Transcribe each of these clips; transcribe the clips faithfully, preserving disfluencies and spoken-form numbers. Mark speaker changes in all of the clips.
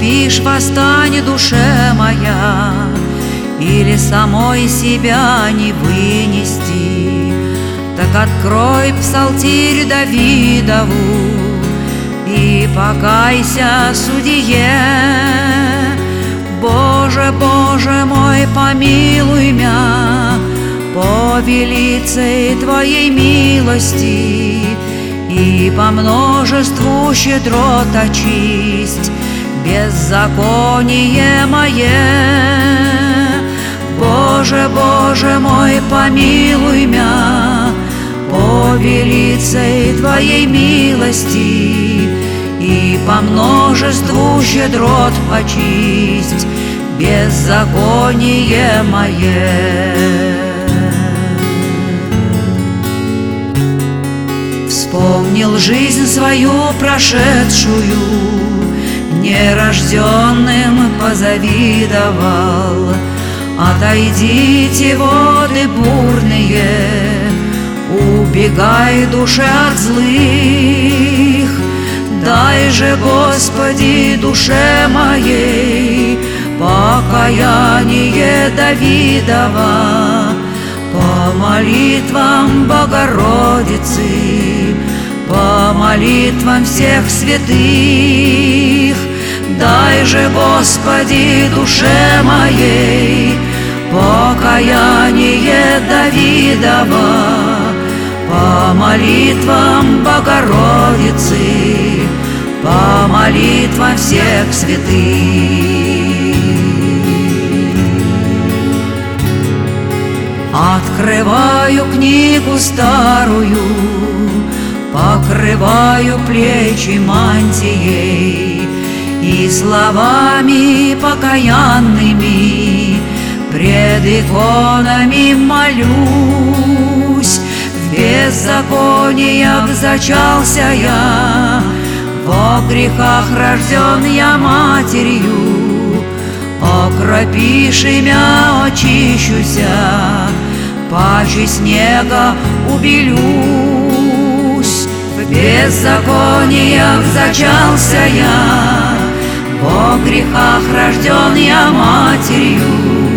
Speaker 1: спишь, восстань, душе моя, или самой себя не вынести, так открой псалтирь Давидову и покайся, судье. Боже, Боже мой, помилуй мя по велицей Твоей милости, и по множеству щедрот очисть беззаконие мое. Боже, Боже мой, помилуй мя по велицей Твоей милости, и по множеству щедрот очисть беззаконие мое. Вспомнил жизнь свою прошедшую, нерожденным позавидовал. Отойдите, воды бурные, убегай, душа, от злых. Дай же, Господи, душе моей покаяние Давидова по молитвам Богородицы, по молитвам всех святых. Дай же, Господи, душе моей покаяние Давидова по молитвам Богородицы, по молитвам всех святых. Открываю книгу старую, покрываю плечи мантией, и словами покаянными пред иконами молюсь. В беззакониях зачался я, во грехах рожден я матерью. Окропиши мя, очищуся, паче снега убелюсь. В беззакониях зачался я, во грехах рожден я матерью.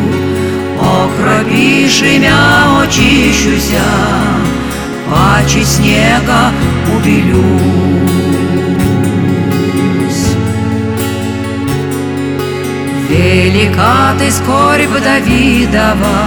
Speaker 1: Окропиши мя, очищуся, паче снега убелюсь. Велика ты скорбь Давидова,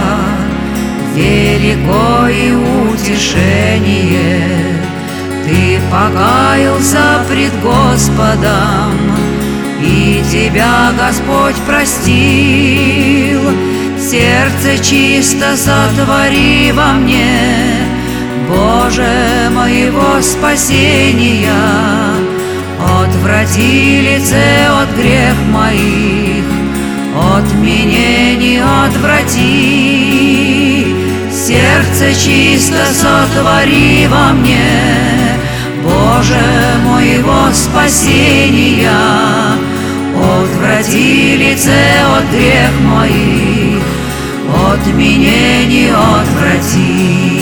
Speaker 1: велико и утешение. Ты покаялся пред Господом, и тебя Господь простил. Сердце чисто сотвори во мне, Боже, моего спасения. Отврати лице от грех моих, от менений отврати. Сердце чисто сотвори во мне, Боже, моего спасения. Отврати лице от грех моих, от менений отврати.